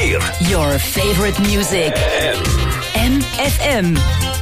Weer. Your favorite music. MFM.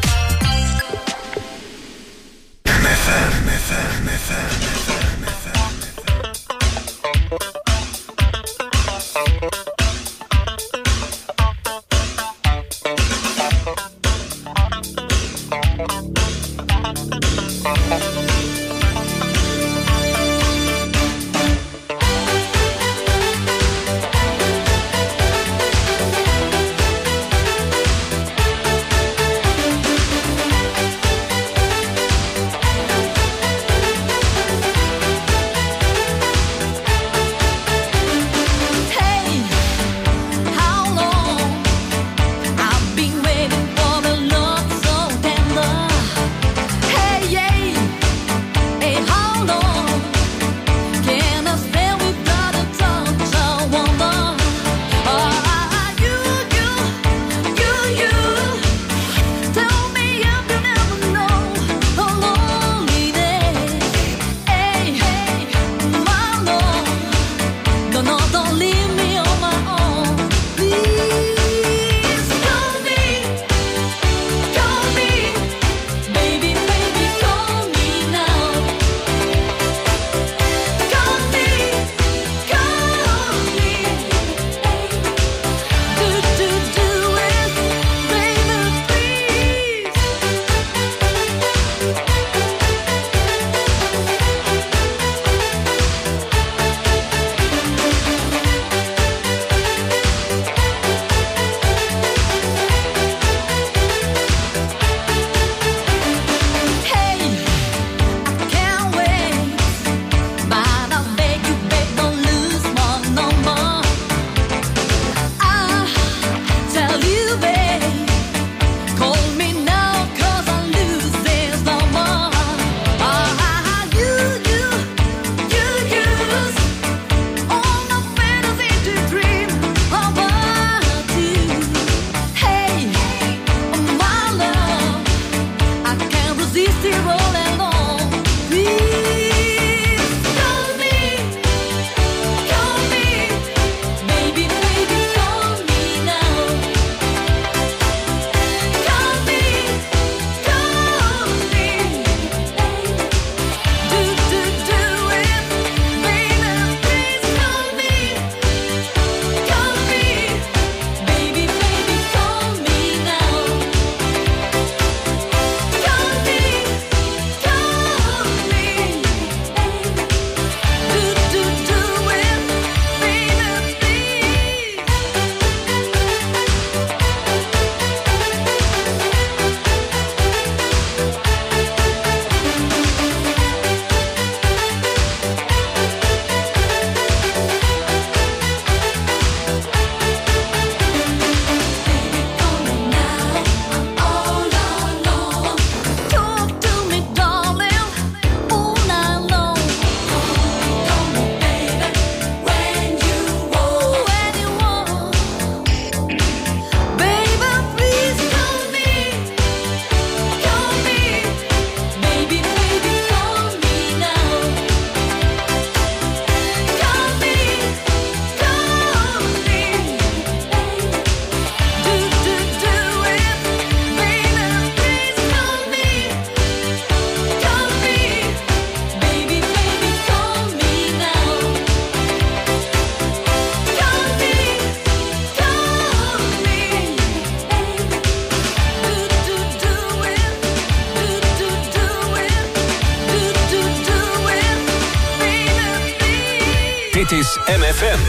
Dit is MFM.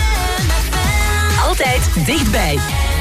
Altijd dichtbij.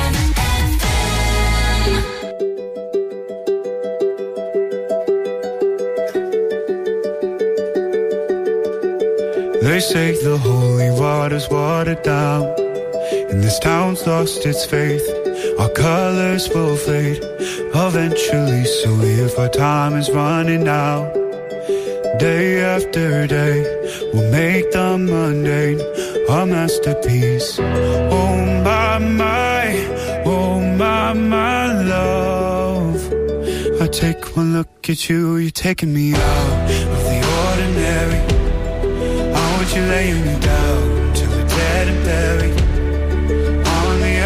They say the holy water's watered down, and this town's lost its faith. Our colors will fade eventually, so if our time is running out, day after day, we'll make the mundane a masterpiece. Oh my, oh my love. I take one look at you, you're taking me out of the ordinary. I want you laying me down till we're dead and buried on the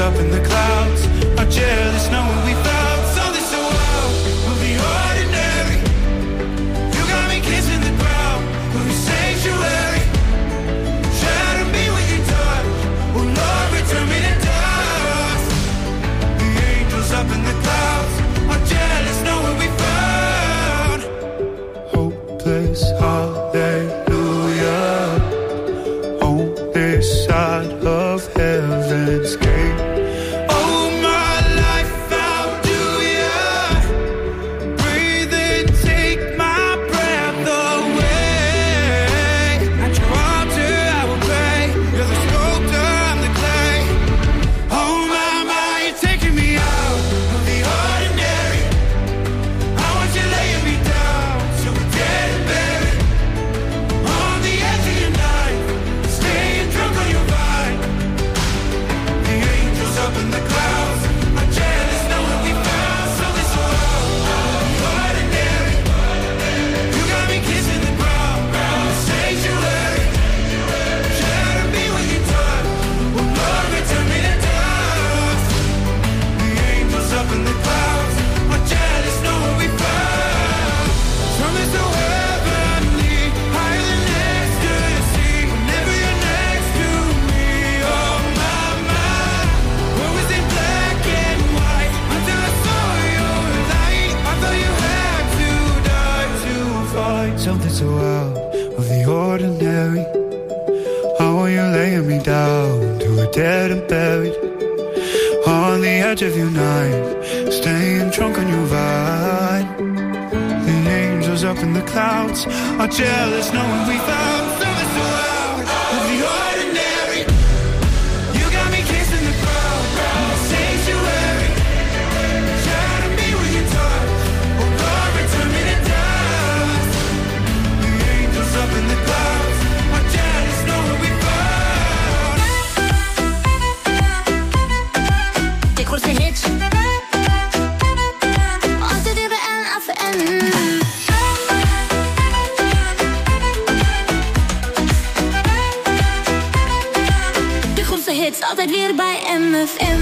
up in the clouds are jealous knowing we found something so wild of the ordinary. You got me kissing the ground of your sanctuary. Shadow me with your touch, oh Lord, return me to dust. The angels up in the clouds are jealous knowing we found hopeless hallelujah on this side of heaven's gate. Oh, my life found you, yeah. Breathe in, take my breath away. At your altar I will pray. You're the sculptor, I'm the clay. Oh, my, you're taking me out of the ordinary. I want you laying me down so we're dead and buried. On the edge of your knife, staying drunk on your vine. The angels up in the clouds are jealous knowing we found something so ordinary. You got me kissing the ground, sanctuary. Shadow me with your touch, oh Lord, return me to dust. The angels up in the clouds are jealous knowing we found something so heavenly, higher than ecstasy. Whenever you're next to me, oh my, what was in black and white until I saw your light. I thought you had to die to find something so out of the ordinary. How are you laying me down to a dead and buried? On the edge of your knife, staying drunk on your vine. The angels up in the clouds are jealous knowing we found something so out of the ordinary. You got me kissing the ground, sanctuary. Shadow me with your touch, oh Lord, return me to dust. The angels up in the clouds are jealous knowing we found. De grootste hits. Altijd weer bij NFM. De grootste hits, altijd weer bij MFM.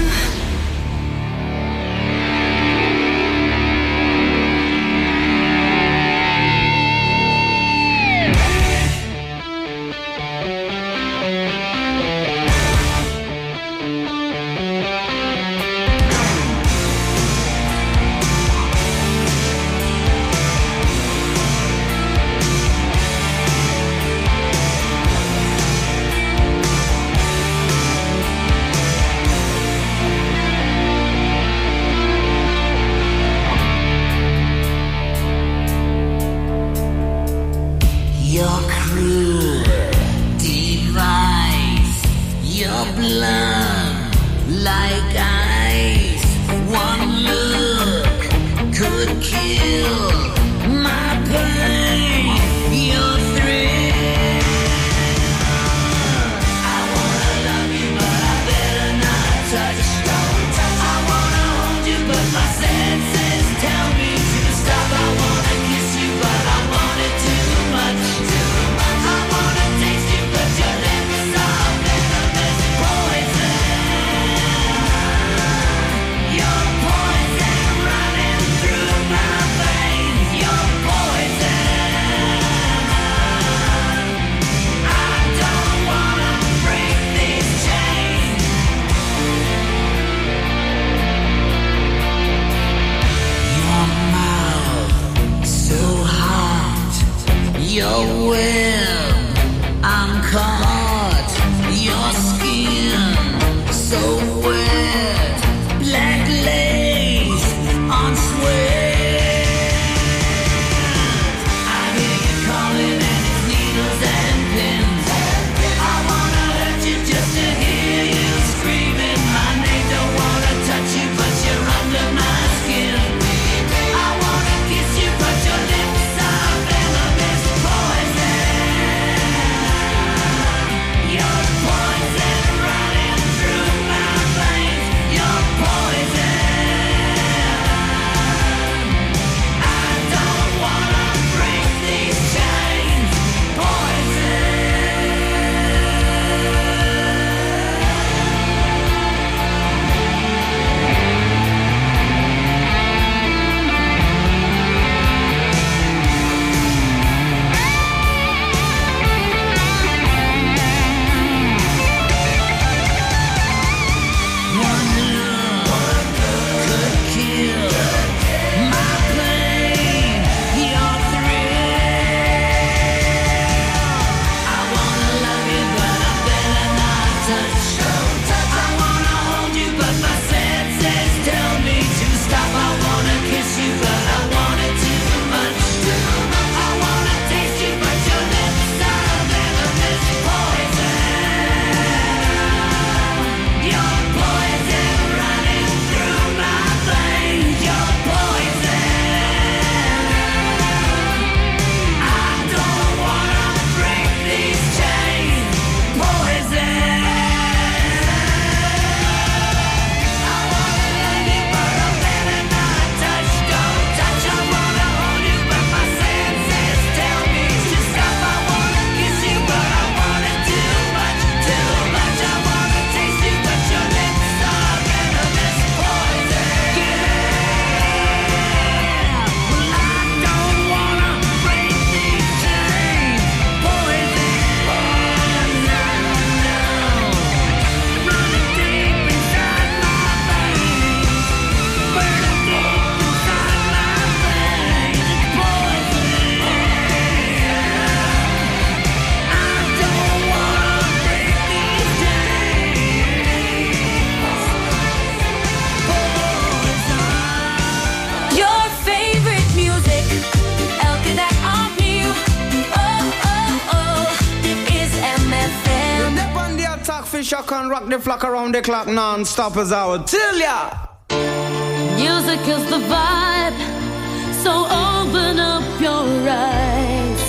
fi shock and rock the flock around the clock non-stop as I would tell ya. Music is the vibe, so open up your eyes.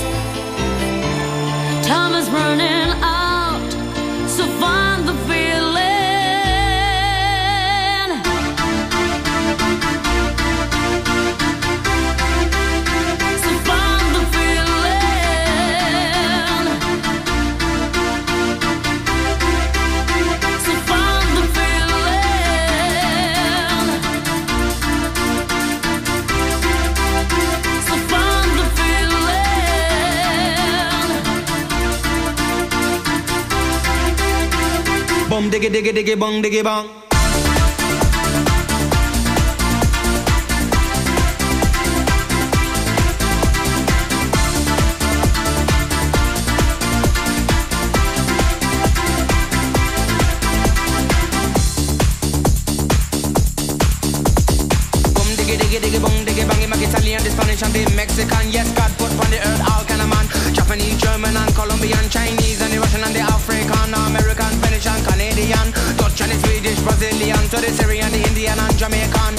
Time is running out, so find the feeling. So find the feeling. So find the feeling. So find the feeling. Bum diggy diggy diggy bong diggy bong. Italian, the Spanish and the Mexican. Yes, God put on the earth all kind of man. Japanese, German and Colombian, Chinese and the Russian and the African, American, Spanish and Canadian, Dutch and the Swedish, Brazilian, to the Syrian, the Indian and Jamaican.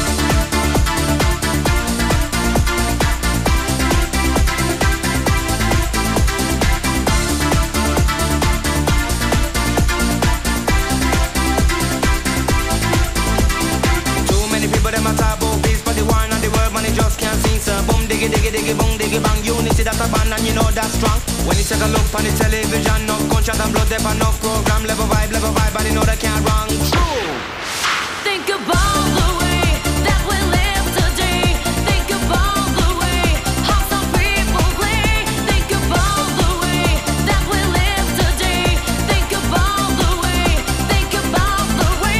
Too many people them a taboo. Just can't sing, sir. Boom, diggy, diggy, diggy, boom, diggy, bang. Unity that's a band and you know that's strong. When you take a look on the television, no gunshot and blood, there for no program. Level vibe, but you know that can't wrong. True. Think about the way that we live today. Think about the way how some people play. Think about the way that we live today. Think about the way. Think about the way.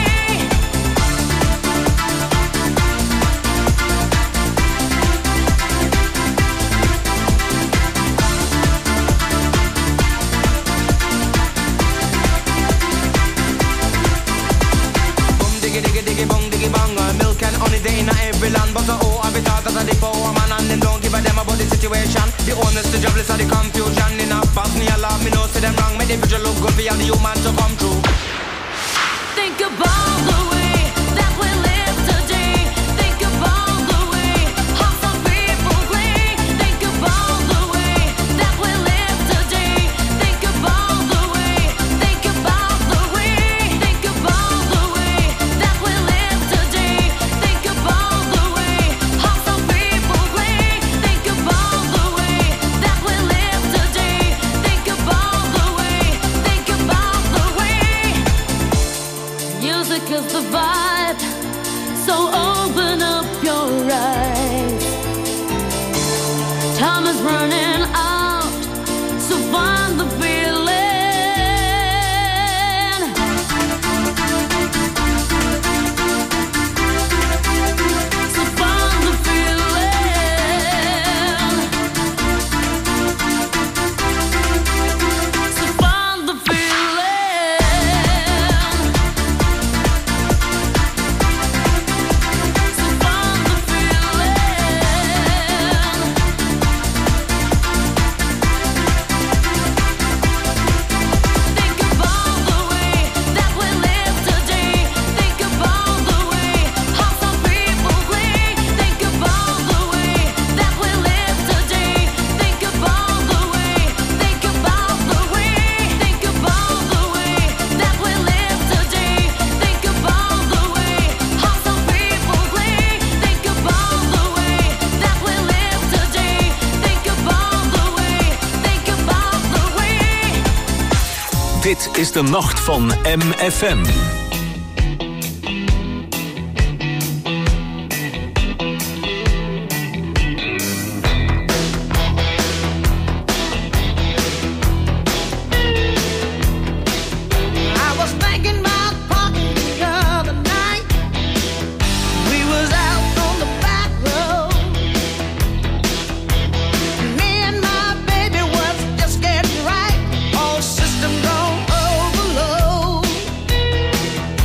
Milk and honey day in every land. But oh, I be thought as a depot man, and them don't give a damn about the situation. The honest, the jobless, or the confusion. In a past me a laugh, me know see them wrong. Make the future look good for all the human to come true. Think about the way that we live today. Think about the way how some people play. Think about the way that we live today. Think about the way. Think about the way. Think about the way that we live today. Think about the way how some people play. Think about the way that we live today. Think about the way. Think about the way. Music is the vibe, so open up your eyes. Time is running out, so find the feeling. So find the feeling. So find the feeling. So find the feeling. Think about the way that we live today. Think about the way how some people play. Think about the way that we live today. Think about the way. Think about the way. Think about the way that we live today. Think about the way how some people play. Think about the way that we live today. Think about the way. Think about the way. Dit is de nacht van MFM. I was thinking about parking the other night. We was out on the back road. Me and my baby was just getting right. All system go overload.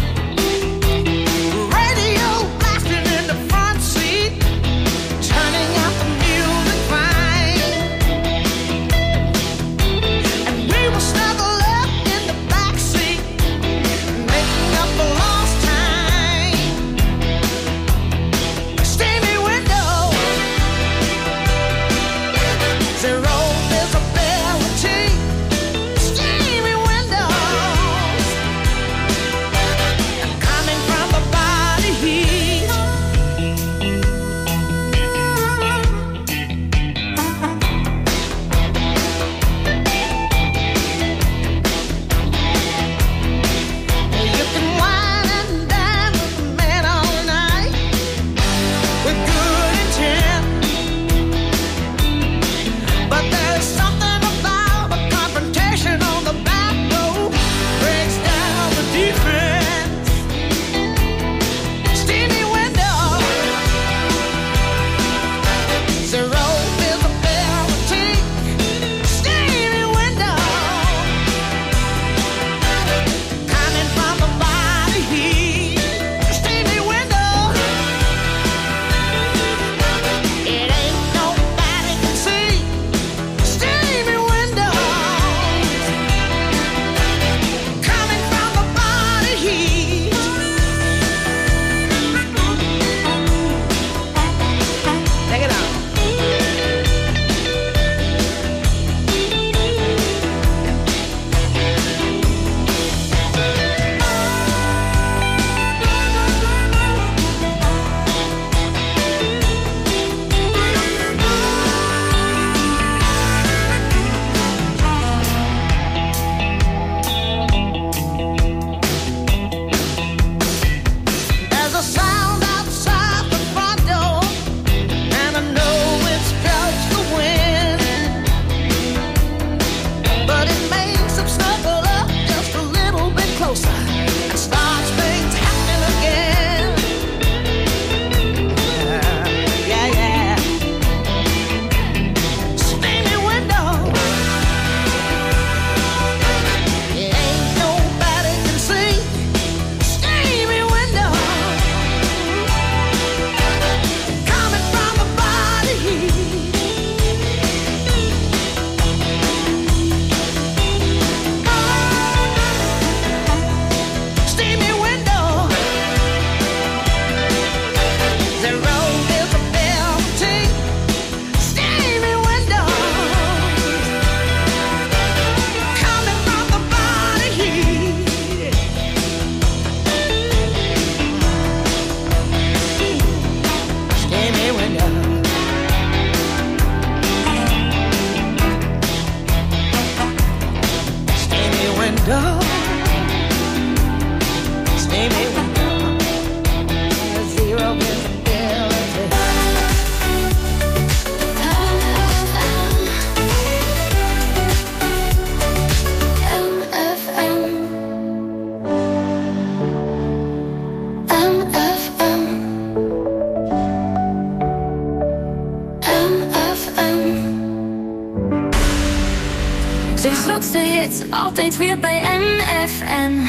grootste hits, altijd weer bij NFM.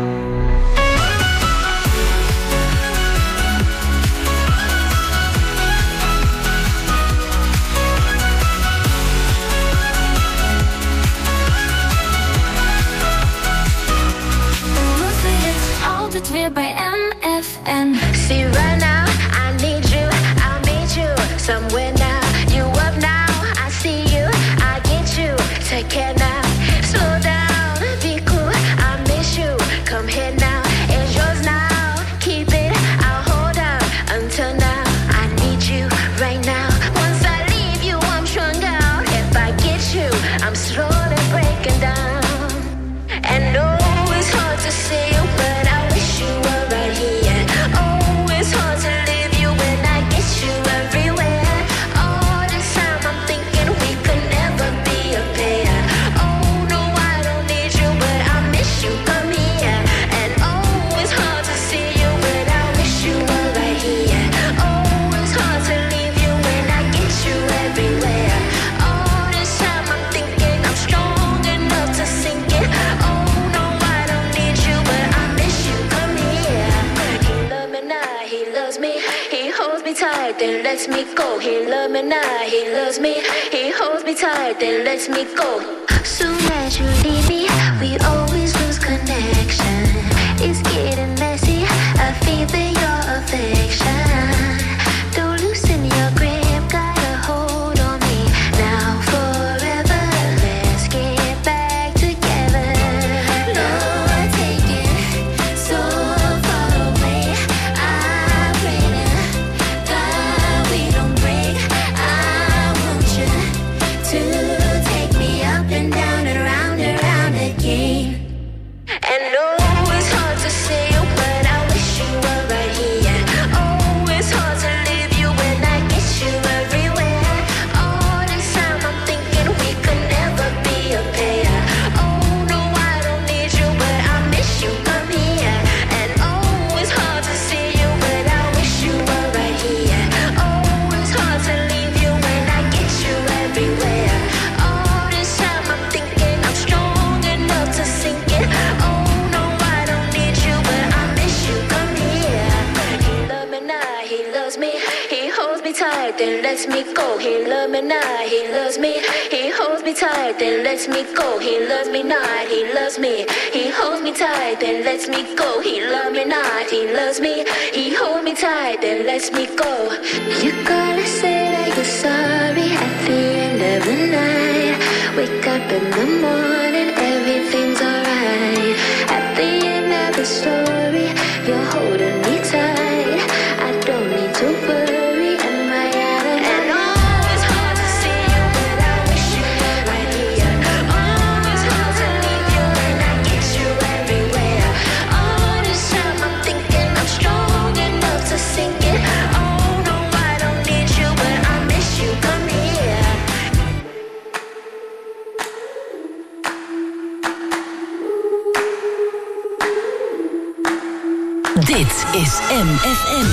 Altijd weer bij NFM. See right now, I need you, I'll meet you somewhere now. You up now, I see you, I get you. Take care now, slow down, be cool, I miss you. Come here now, it's yours now. Keep it, I'll hold out until now. I need you right now. Once I leave you, I'm strung out. If I get you, I'm slowly breaking down. And no, it's hard to see you, but I wish you were right here. Oh, it's hard to leave you when I get you everywhere. All this time I'm thinking we could never be a pair. Oh, no, I don't need you, but I miss you, come here. And oh, it's hard to see you, but I wish you were right here. Oh, it's hard to leave you when I get you everywhere. All this time I'm thinking I'm strong enough to sink it. Oh, no, I don't need you, but I miss you, come here. He loves me now, he loves me. He holds me tight, then lets me go. He loves me now, he loves me. He holds me tight, then lets me go. Soon as you leave me, we always lose connection. It's getting messy, I feel that your affection. Don't loosen your grip, got a hold on me. Now forever, let's get back together. Lord, take it so far away. I pray to God we don't break. I want you to take me up and down and round again. And no, it's hard to see you, but I wish you were right here. Oh, it's hard to leave you when I get you everywhere. All this time I'm thinking we could never be a pair. Oh, no, I don't need you, but I miss you, come here. And oh, it's hard to see you, but I wish you were right here. Oh, it's hard to leave you when I get you everywhere. All this time I'm thinking I'm strong enough to sink it. Oh, no, I don't need you, but I miss you, come here. He loves me now, he loves me. He holds me tight, then lets me go. He loves me now, he loves me. He holds me tight, then lets me go. He loves me not, he loves me. He holds me tight, then lets me go. He loves me not, he loves me. He holds me tight, then lets me go. You gotta say that you're sorry at the end of the night. Wake up in the morning, everything's alright. At the end of the story, you're holding me tight. I don't need to worry, am I out of and oh, it's hard to see you, but I wish you were right here. Oh, it's hard to leave you when I get you everywhere. All this time I'm thinking I'm strong enough to sink it. Oh, no, I don't need you, but I miss you, come here. Dit is MFM.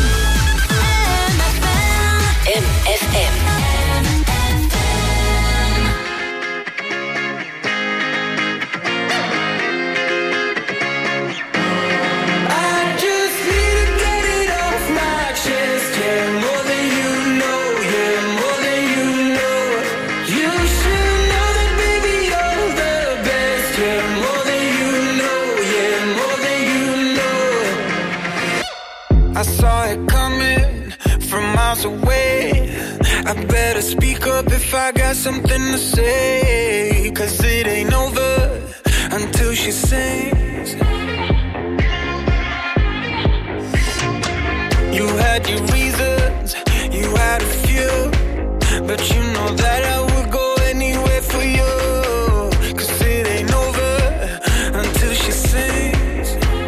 MFM. I just need to get it off my chest. Yeah, more than you know. Yeah, more than you know. You should know that, baby, you're the best. Yeah, more than you know. Yeah, more than you know. I saw it coming from miles away. I better speak up if I got something to say. 'Cause it ain't over until she sings. You had your reasons, you had a few, but you know that I would go anywhere for you. 'Cause it ain't over until she sings.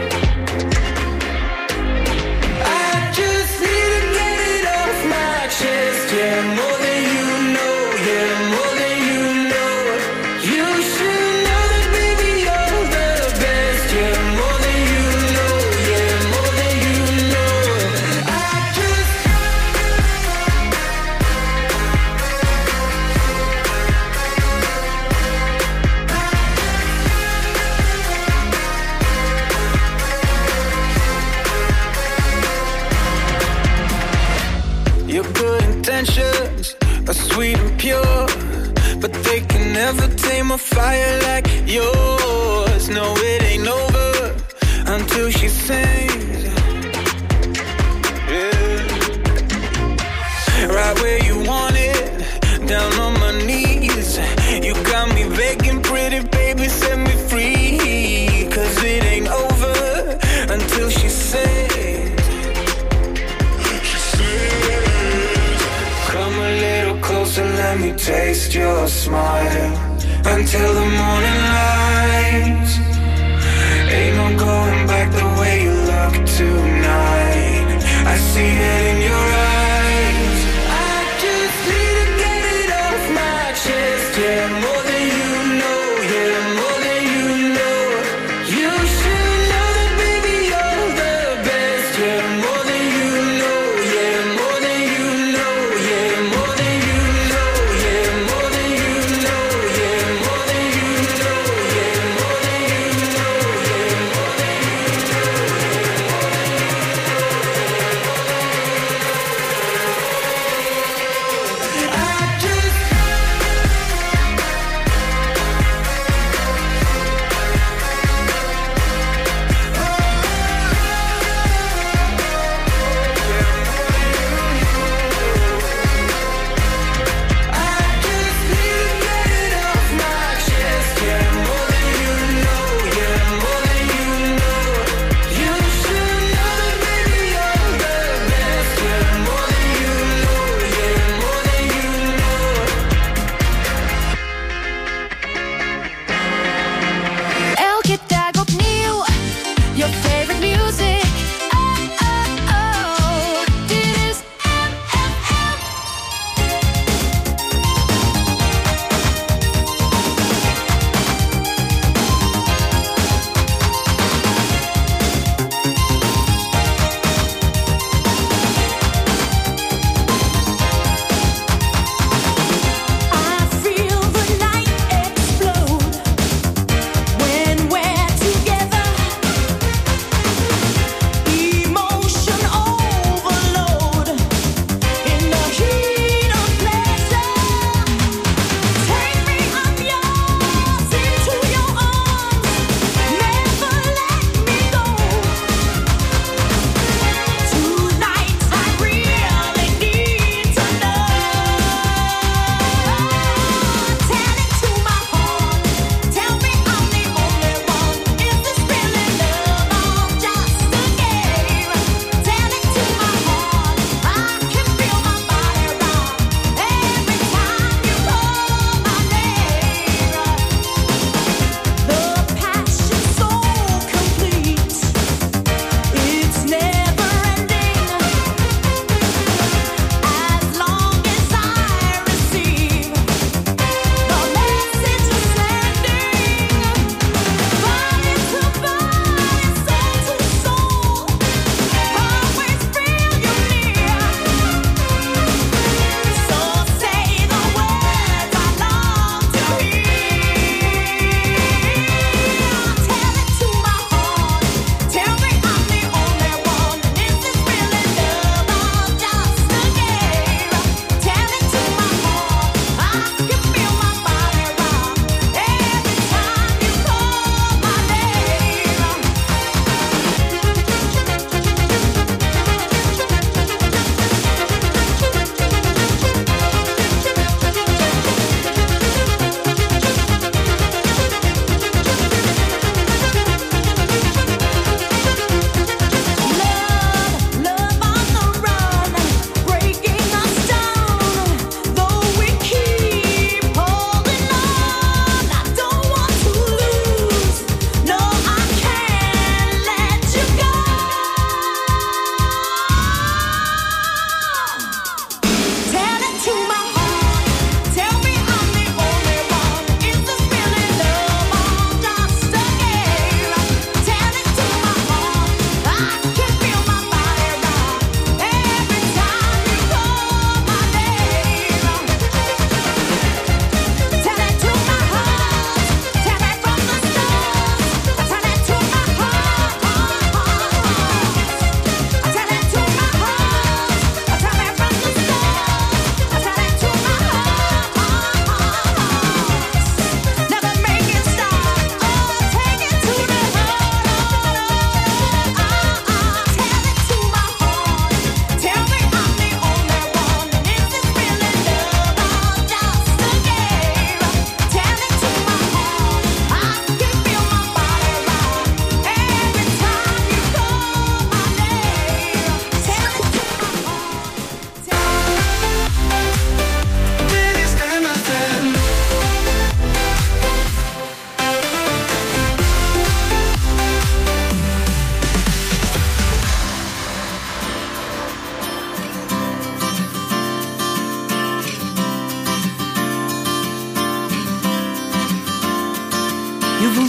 I just need to get it off my chest. Yeah, more than you know. Yeah, more than you know. You should know that, baby, you're the best. Yeah, more than you know. Yeah, more than you know. I just intentions are sweet and pure, but they can never tame a fire like yours. No, it ain't over until she sings. Yeah. Right where you want it, down on my knees. You got me begging, pretty baby, set me free. 'Cause it ain't over until she sings. Come a little closer, let me taste your smile. Until the morning light. Ain't no going back the way you look tonight. I see it in your eyes. I just need to get it off my chest. Yeah, more than you know. Yeah, more than you know. You should know that, baby, you're the best. Yeah, more than you know. Yeah, more than you know. Yeah, more than you know. Yeah, more than you know. Yeah, more than you know. Yeah, more than you know. Yeah, more than you know.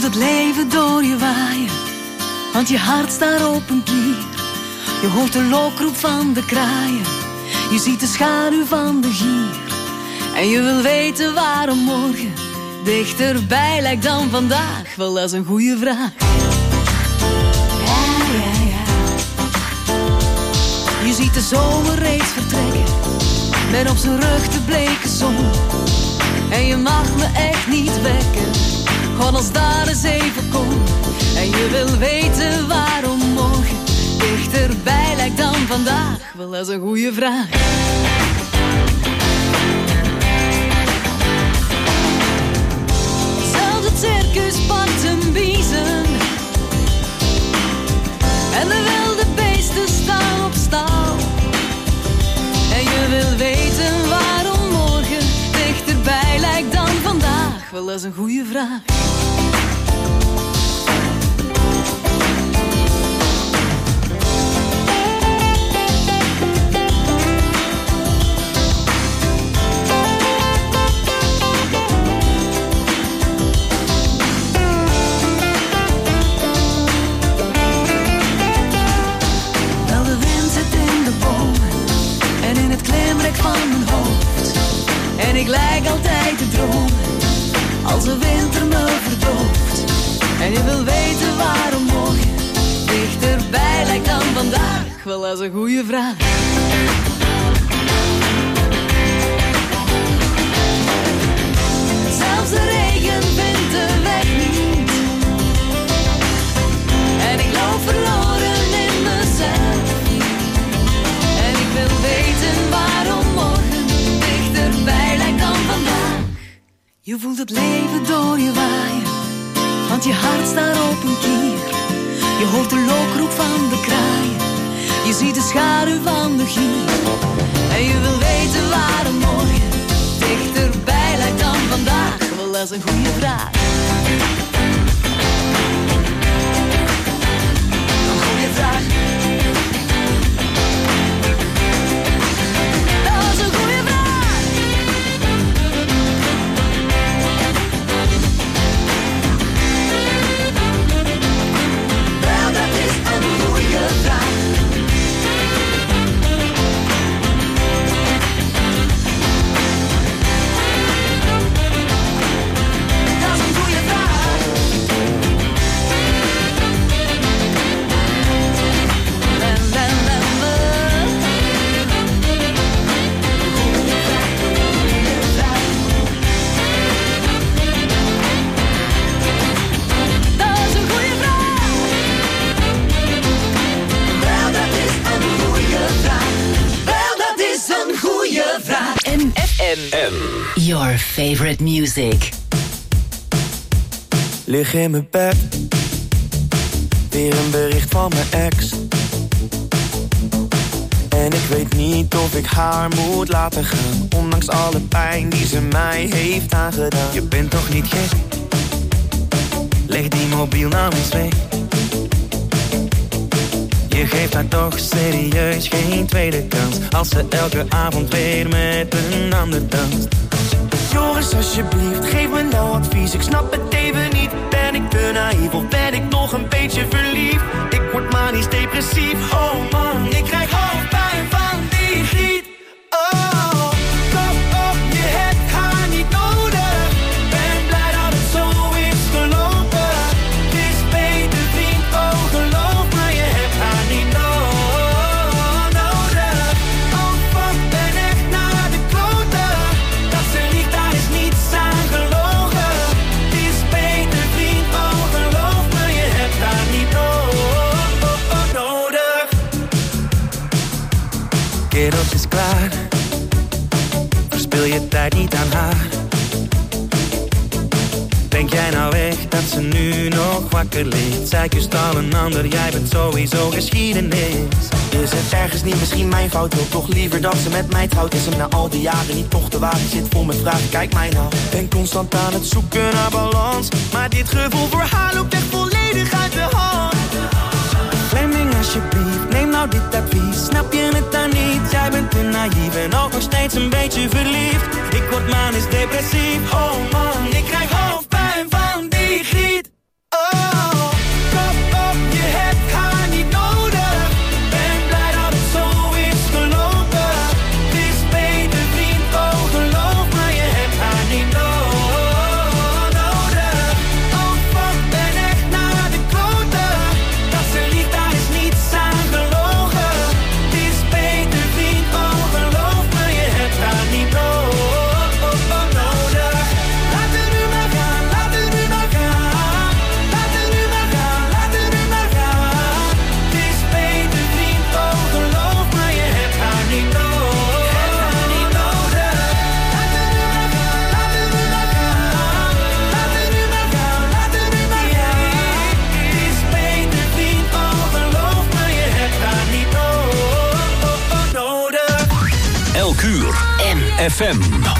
het leven door je waaien, want je hart staat op een kier. Je hoort de lokroep van de kraaien, je ziet de schaduw van de gier. En je wil weten waarom morgen dichterbij lijkt dan vandaag. Wel, dat is een goeie vraag. Ja, ja, ja. Je ziet de zomer reeds vertrekken, met op zijn rug de bleke zon. En je mag me echt niet wekken, gewoon als daar eens even kon. En je wil weten waarom morgen dichterbij lijkt dan vandaag. Wel, dat is een goeie vraag. Zelfs het circus pakt een biezen en de wilde beesten staan op stal. En je wil weten waarom morgen dichterbij lijkt dan vandaag. Wel, dat is een goeie vraag. Van mijn hoofd. En ik lijk altijd te dromen, als de winter me verdooft. En je wil weten waarom morgen dichterbij lijkt dan vandaag. Wel, dat is een goeie vraag. Zelfs de regen vindt de weg niet. En ik loop verloren in mezelf. En ik wil weten waarom morgen dichterbij lijkt dan vandaag. Je voelt het leven door je waaien, want je hart staat op een kier. Je hoort de lokroep van de kraaien, je ziet de schaduw van de gier. En je wil weten waarom morgen dichterbij lijkt dan vandaag. Wel, dat is een goede vraag. Een goede vraag. Your favorite music. Lig in mijn bed, weer een bericht van mijn ex. En ik weet niet of ik haar moet laten gaan, ondanks alle pijn die ze mij heeft aangedaan. Je bent toch niet gek? Leg die mobiel nou eens weg. Je geeft haar toch serieus geen tweede kans, als ze elke avond weer met een ander danst. Joris, alsjeblieft, geef me nou advies. Ik snap het even niet. Ben ik te naïef of ben ik nog een beetje verliefd? Ik word manisch depressief. Oh man, ik krijg hoofdpijn van die griet. Oh, kom op, je hebt haar niet nodig. Ben blij dat het zo is gelopen. Het is beter vriend, oh geloof me, je hebt haar niet nodig. Oh fuck, ben echt naar de kloten. Dat ze liegt, daar is niets aan gelogen. Het is beter vriend, oh geloof me, je hebt haar niet nodig. Kerels is klaar, verspil je tijd niet aan haar. Denk jij nou echt dat ze nu nog wakker ligt? Zij kust al een ander, jij bent sowieso geschiedenis. Is het ergens niet misschien mijn fout? Wil toch liever dat ze met mij trouwt? Is hem na al die jaren niet toch te wagen? Zit vol met vragen, kijk mij nou. Ben constant aan het zoeken naar balans, maar dit gevoel voor haar loopt echt volledig uit de hand. Fleming alsjeblieft, neem nou dit advies. Snap je het dan niet? Jij bent te naïef en ook nog steeds een beetje verliefd. Ik word manisch depressief. Oh man, ik krijg hoofdpijn van die griet. FM.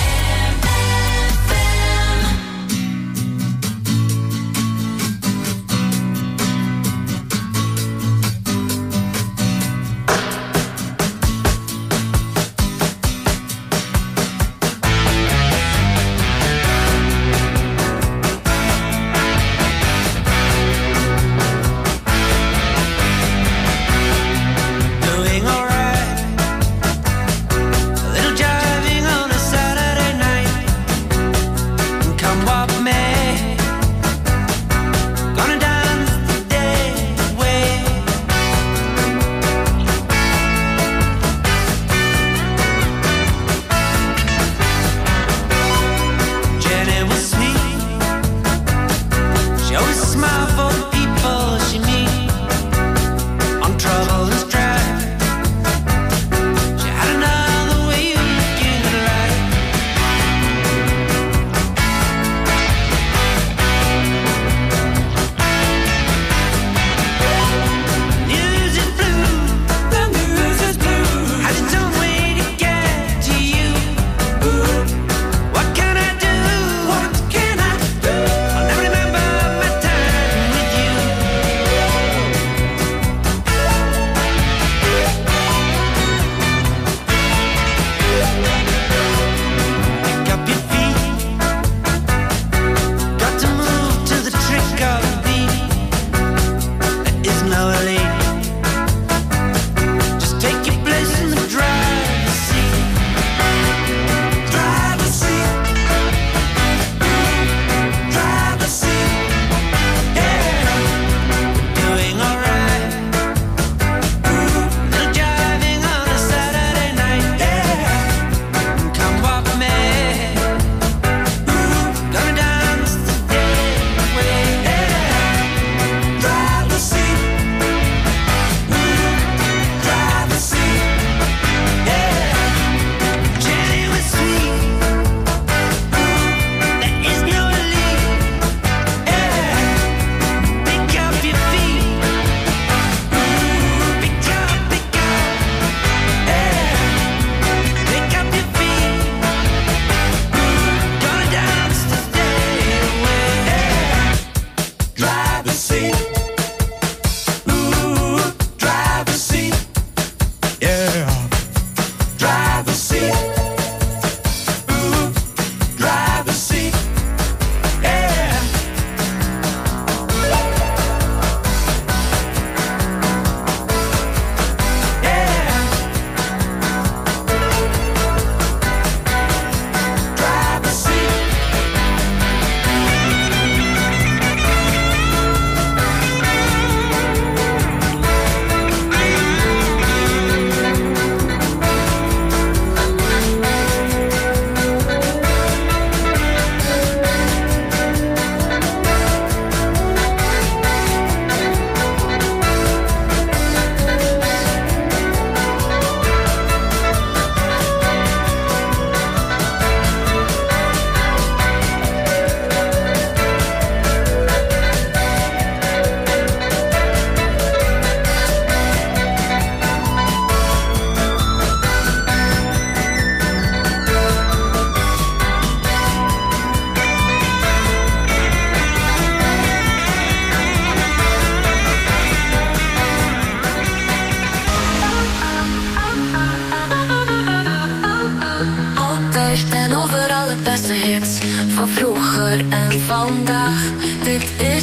van vroeger en vandaag. Dit is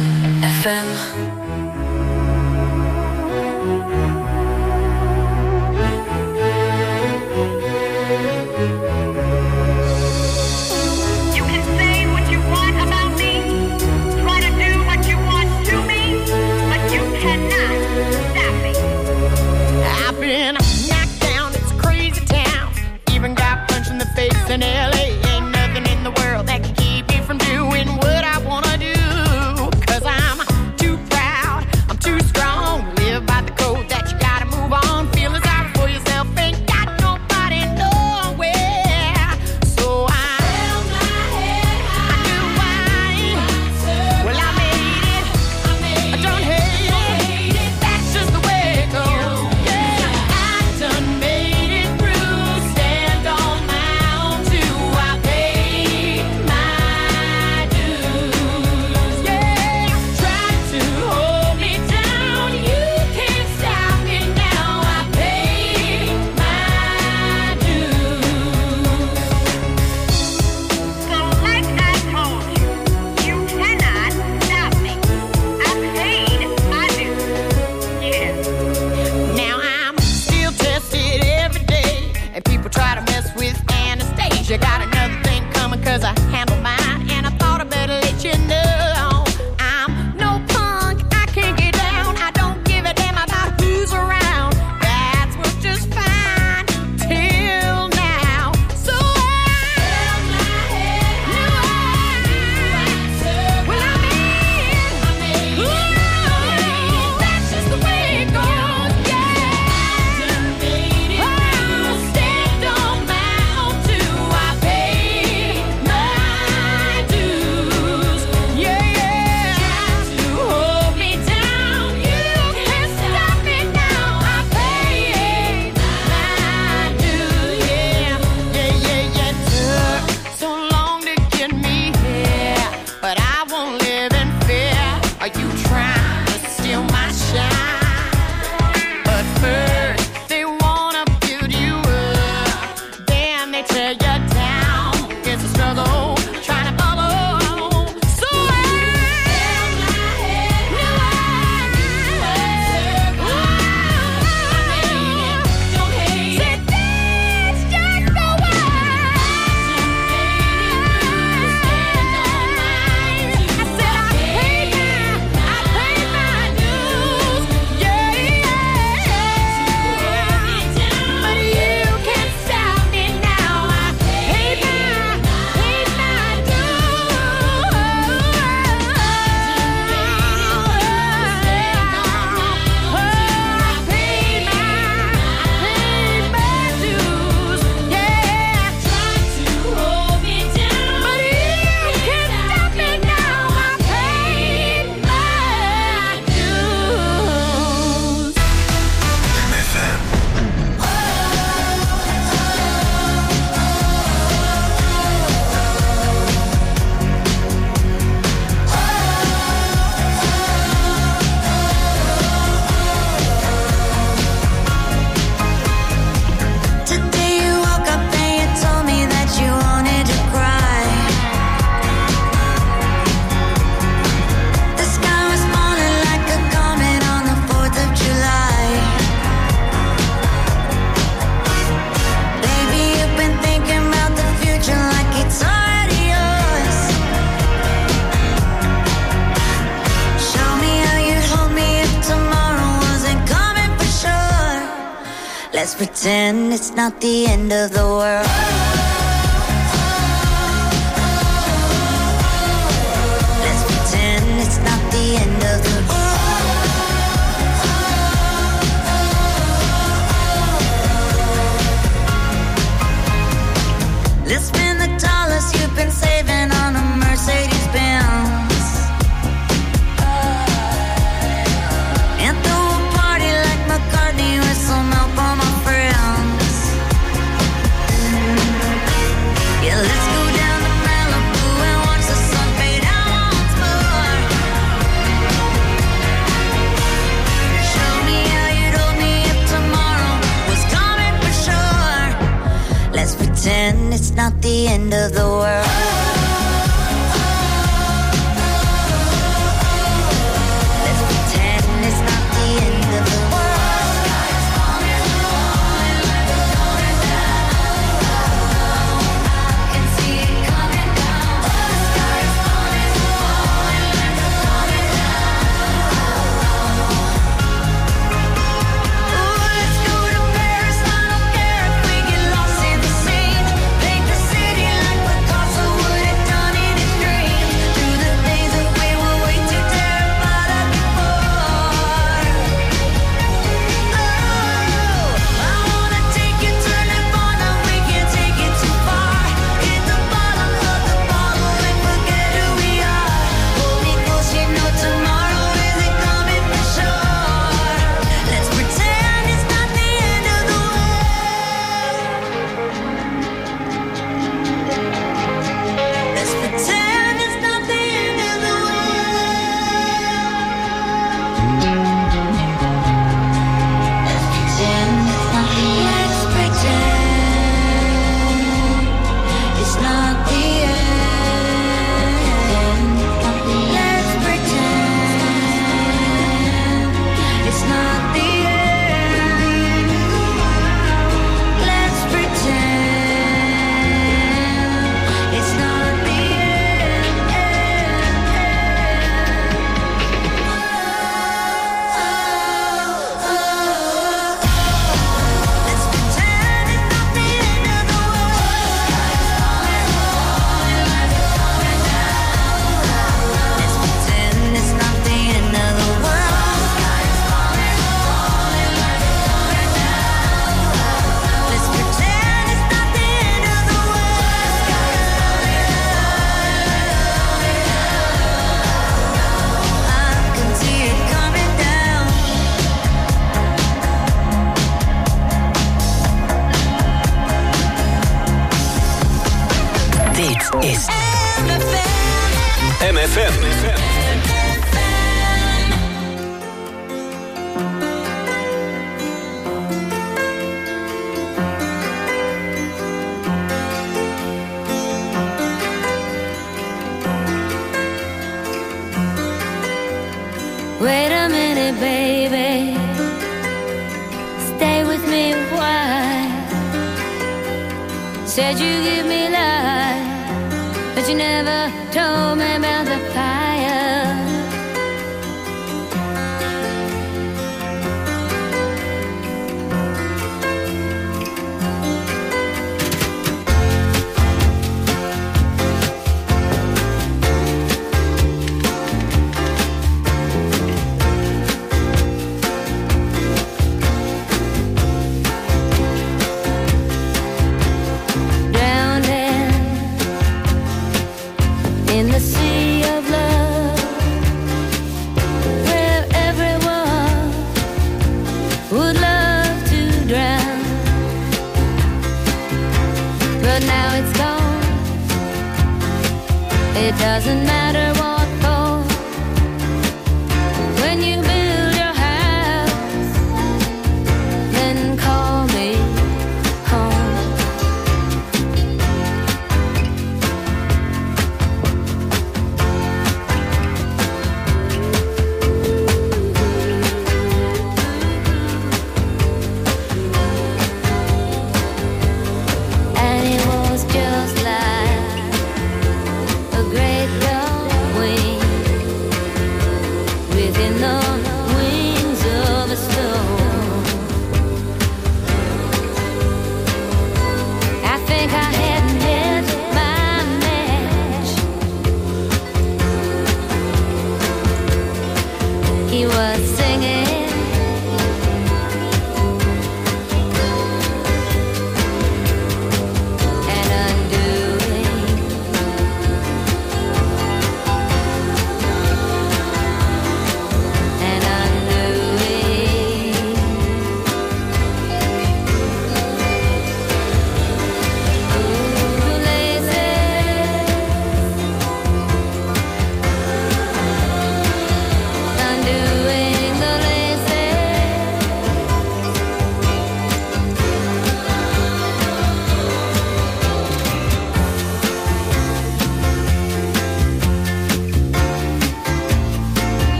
FM. In LA, ain't nothing in the world that can keep me from doing what I wanna do. 'Cause I'm too proud, I'm too strong. Live by the code that you gotta move on. Feeling sorry for yourself, ain't got nobody nowhere. So I held my head high. I knew why. Well, I made it. I don't hate it. That's just the way it goes. Yeah, I done made it through. Stand on pretend it's not the end of the world. Let's pretend it's not the end of the world. Let's spend the dollars you've been saving on a Mercedes-Benz and throw a party like McCartney with some help on my friends. Yeah, let's go down to Malibu and watch the sun fade out once more. Show me how you told me if tomorrow was coming for sure. Let's pretend it's not the end of the world. Let's pretend it's not the end of the world. I can see it coming down. The sky is falling, coming down. Ooh, let's go to Paris. I don't care if we get lost in the scene. Paint the city like Picasso would have done in his dreams. Do the things that we were way too terrified of before. Oh, I wanna take you to Nirvana. We can't take it too far. Hit the bottom of the bottle and forget who we are. Hold me close, you know tomorrow isn't coming for sure. Let's pretend it's not the end of the world. Let's pretend it's not the end of the Let's pretend it's not the end. Let's pretend it's not the end. Let's pretend it's not the Let's pretend it's not the end of the Let's pretend it's not the end of the world. Let's pretend it's not the end of the I can see it coming down. Dit is MFM. MFM. Wait a minute, baby. Stay with me a while. Said you give me life, but you never told me about the fire. Drowning in the sea of love, where everyone would love to drown, but now it's gone. It doesn't matter what for. When you build your house, then call me home. And it was just like a great dawn.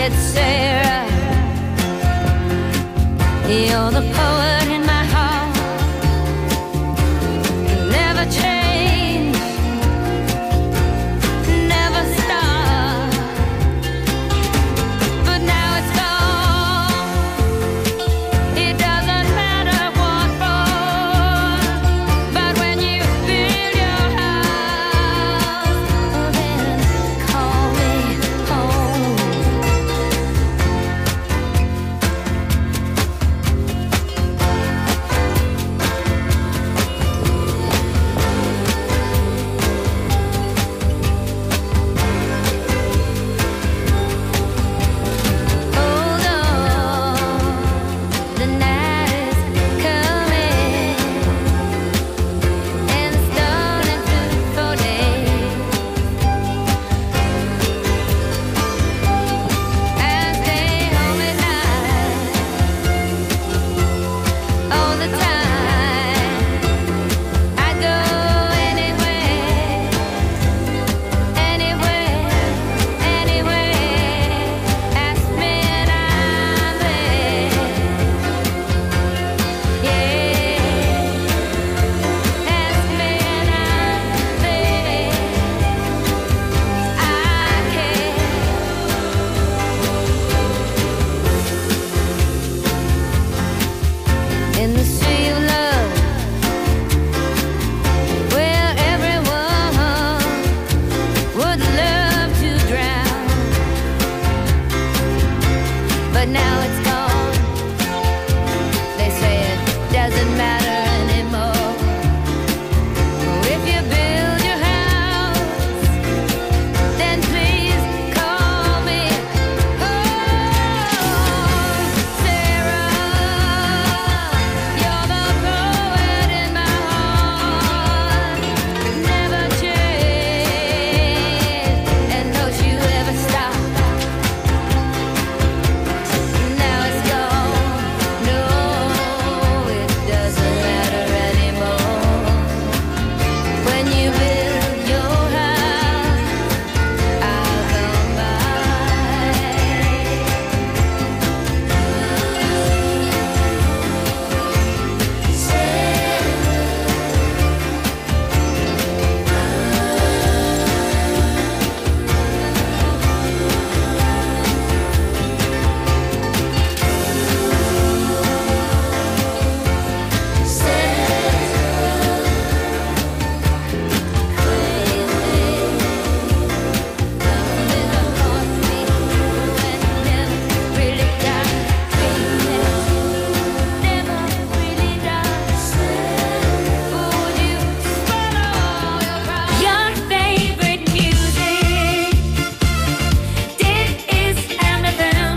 It's Sarah. You're the poet in my heart. You never change, never stop. But now it's gone. It doesn't matter what for. But when you build your house, then call me home. Hold on, the night is coming, and it's dawning for days. I stay home at night, all the time. I go anywhere, anywhere, anywhere. Ask me and I'm there. Yeah, ask me and I'm there. I care. In the sea of love, where everyone would love to drown, but now it's gone. They say it doesn't matter anymore. If you build your house, then please call me home. Sarah, you're the poet in my heart. Never change, and don't you ever stop. Now it's gone. No, it doesn't matter anymore. When you build your house, I'll come by. Your favorite music. This is Anthem.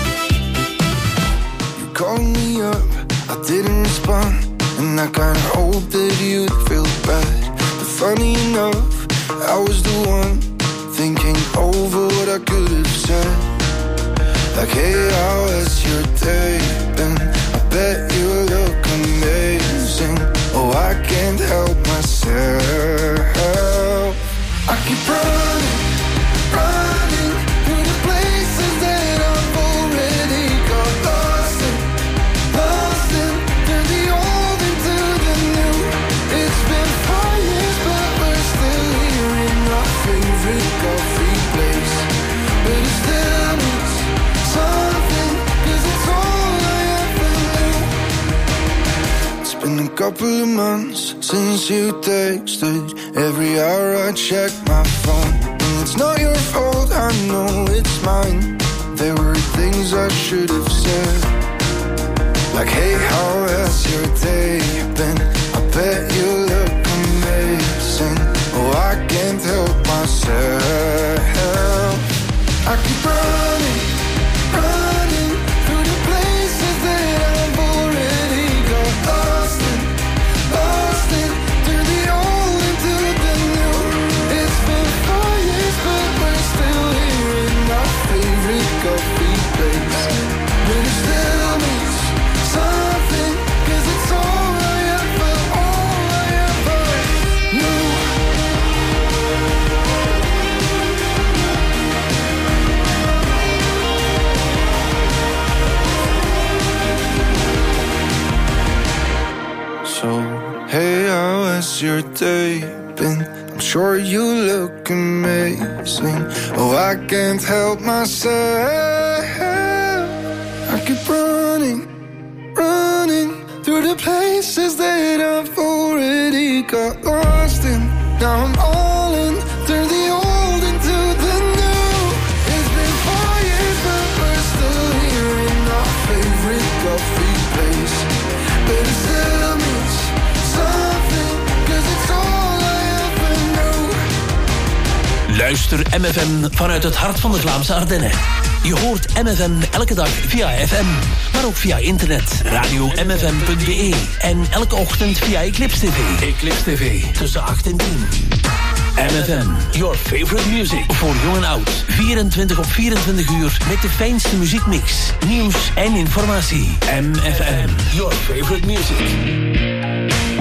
You called me up, I didn't respond, and I kinda hoped that you'd feel bad. But funny enough, I was the one thinking over what I could have said. Like, hey, how has your day been? I bet you look amazing. Oh, I can't help myself. I keep running, running through the places that I've already got lost in, through the old into the new. It's been 4 years, but we're still here in our favorite coffee place. But it still means something, 'cause it's all I ever knew. It's been a couple of months since you texted. Every hour I check my phone, and it's not your fault, I know it's mine. There were things I should have said, like, hey, how has your day been? I bet you look amazing. Oh, I can't help myself. I keep running, running through the places that I've already got lost in, through the old into the new. It's been 4 years, but we're still here in our favorite coffee place. But it still means something, your taping. I'm sure you look amazing. Oh, I can't help myself. I keep running through the places that I've already got lost in. Now I'm all in, turn the old into the new. It's been 4 years, but we're still here in our favorite coffee place. But it still means something, 'cause it's all I ever knew. Luister MFM vanuit het hart van de Vlaamse Ardennen. Je hoort MFM elke dag via FM, maar ook via internet, radio-mfm.be en elke ochtend via Eclipse TV. Eclipse TV, tussen 8 en 10. MFM, your favorite music. Voor jong en oud, 24 op 24 uur met de fijnste muziekmix, nieuws en informatie. MFM, your favorite music.